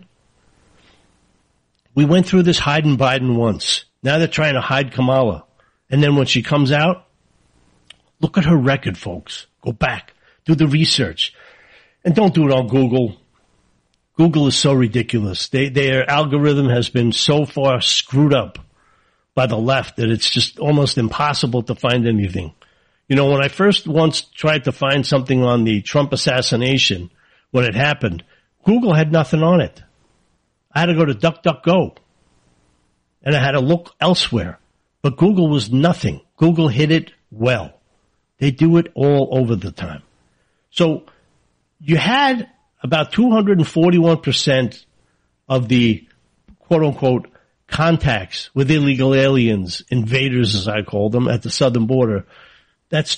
We went through this hiding Biden once. Now they're trying to hide Kamala. And then when she comes out, look at her record, folks. Go back. Do the research. And don't do it on Google. Google is so ridiculous. Their algorithm has been so far screwed up by the left that it's just almost impossible to find anything. You know, when I first once tried to find something on the Trump assassination, when it happened, Google had nothing on it. I had to go to DuckDuckGo. And I had to look elsewhere. But Google was nothing. Google hid it well. They do it all over the time. So you had about 241% of the quote-unquote contacts with illegal aliens, invaders as I call them, at the southern border. That's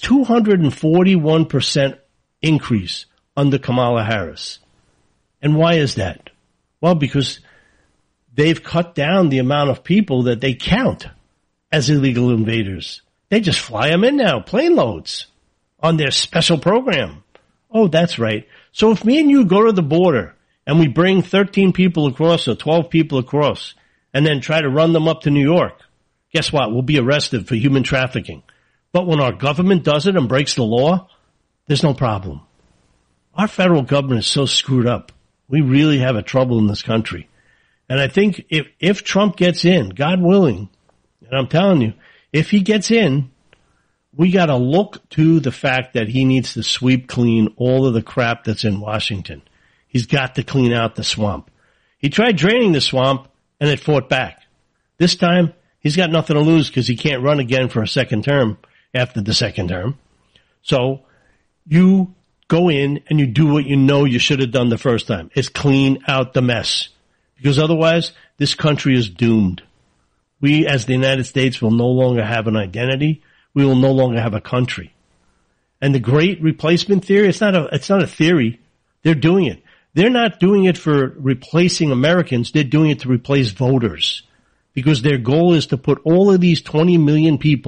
241% increase under Kamala Harris. And why is that? Well, because they've cut down the amount of people that they count as illegal invaders. They just fly them in now, plane loads, on their special program. Oh, that's right. So if me and you go to the border and we bring 13 people across or 12 people across and then try to run them up to New York, guess what? We'll be arrested for human trafficking. But when our government does it and breaks the law, there's no problem. Our federal government is so screwed up. We really have a trouble in this country. And I think if Trump gets in, God willing, and I'm telling you, if he gets in, we got to look to the fact that he needs to sweep clean all of the crap that's in Washington. He's got to clean out the swamp. He tried draining the swamp, and it fought back. This time, he's got nothing to lose because he can't run again for a second term after the second term. So you go in and you do what you know you should have done the first time, is clean out the mess. Because otherwise, this country is doomed. We, as the United States, will no longer have an identity. We will no longer have a country. And the great replacement theory, it's not a theory. They're doing it. They're not doing it for replacing Americans. They're doing it to replace voters. Because their goal is to put all of these 20 million people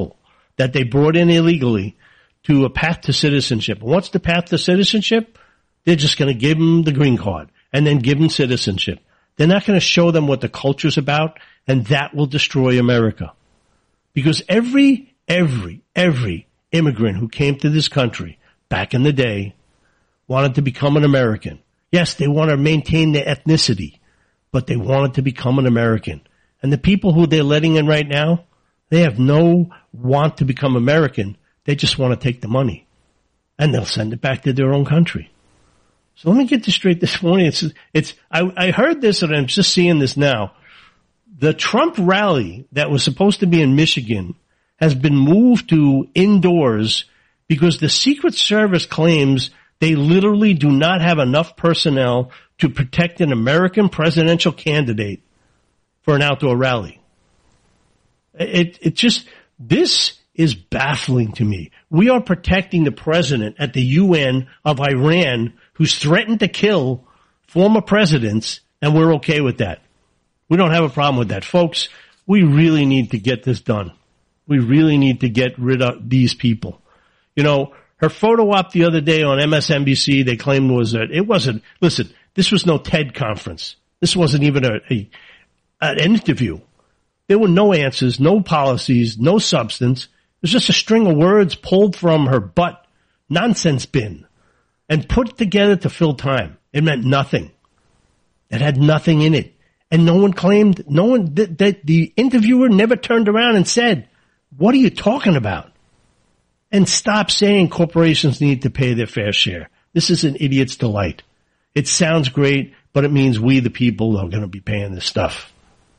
that they brought in illegally to a path to citizenship. And what's the path to citizenship? They're just going to give them the green card and then give them citizenship. They're not going to show them what the culture's about, and that will destroy America. Because every immigrant who came to this country back in the day wanted to become an American. Yes, they want to maintain their ethnicity, but they wanted to become an American. And the people who they're letting in right now, they have no want to become American. They just want to take the money. And they'll send it back to their own country. So let me get this straight this morning. I heard this and I'm just seeing this now. The Trump rally that was supposed to be in Michigan has been moved to indoors because the Secret Service claims they literally do not have enough personnel to protect an American presidential candidate for an outdoor rally. This is baffling to me. We are protecting the president at the UN of Iran who's threatened to kill former presidents, and we're okay with that. We don't have a problem with that. Folks, we really need to get this done. We really need to get rid of these people. You know, her photo op the other day on MSNBC, they claimed listen, this was no TED conference. This wasn't even an interview. There were no answers, no policies, no substance. It was just a string of words pulled from her butt nonsense bin and put together to fill time. It meant nothing. It had nothing in it. And the interviewer never turned around and said, what are you talking about? And stop saying corporations need to pay their fair share. This is an idiot's delight. It sounds great, but it means we the people are going to be paying this stuff.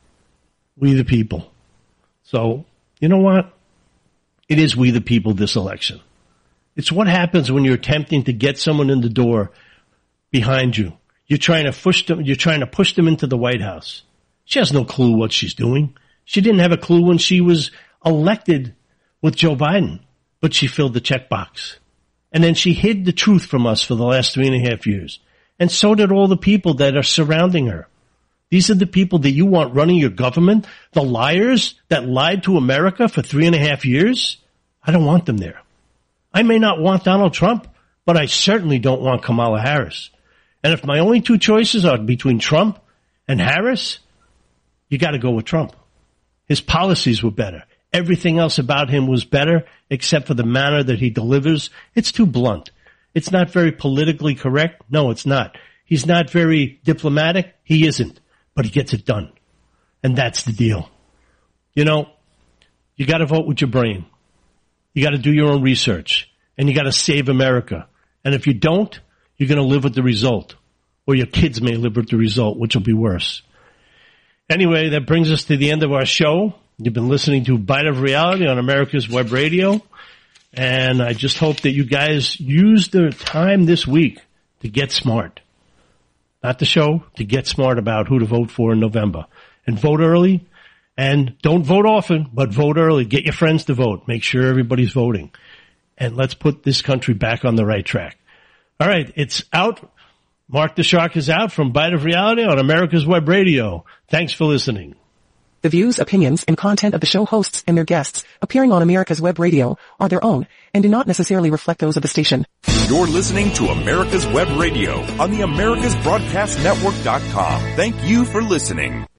We the people. So, you know what? It is we the people this election. It's what happens when you're attempting to get someone in the door behind you. You're trying to push them into the White House. She has no clue what she's doing. She didn't have a clue when she was elected with Joe Biden, but she filled the checkbox. And then she hid the truth from us for the last 3.5 years. And so did all the people that are surrounding her. These are the people that you want running your government, the liars that lied to America for 3.5 years. I don't want them there. I may not want Donald Trump, but I certainly don't want Kamala Harris. And if my only two choices are between Trump and Harris, you got to go with Trump. His policies were better. Everything else about him was better, except for the manner that he delivers. It's too blunt. It's not very politically correct. No, it's not. He's not very diplomatic. He isn't. But he gets it done. And that's the deal. You know, you got to vote with your brain. You got to do your own research. And you got to save America. And if you don't, you're going to live with the result. Or your kids may live with the result, which will be worse. Anyway, that brings us to the end of our show. You've been listening to Bite of Reality on America's Web Radio. And I just hope that you guys use the time this week to get smart. Not the show, to get smart about who to vote for in November. And vote early. And don't vote often, but vote early. Get your friends to vote. Make sure everybody's voting. And let's put this country back on the right track. All right, it's out. Mark the Shark is out from Bite of Reality on America's Web Radio. Thanks for listening. The views, opinions, and content of the show hosts and their guests appearing on America's Web Radio are their own and do not necessarily reflect those of the station. You're listening to America's Web Radio on the AmericasBroadcastNetwork.com. Thank you for listening.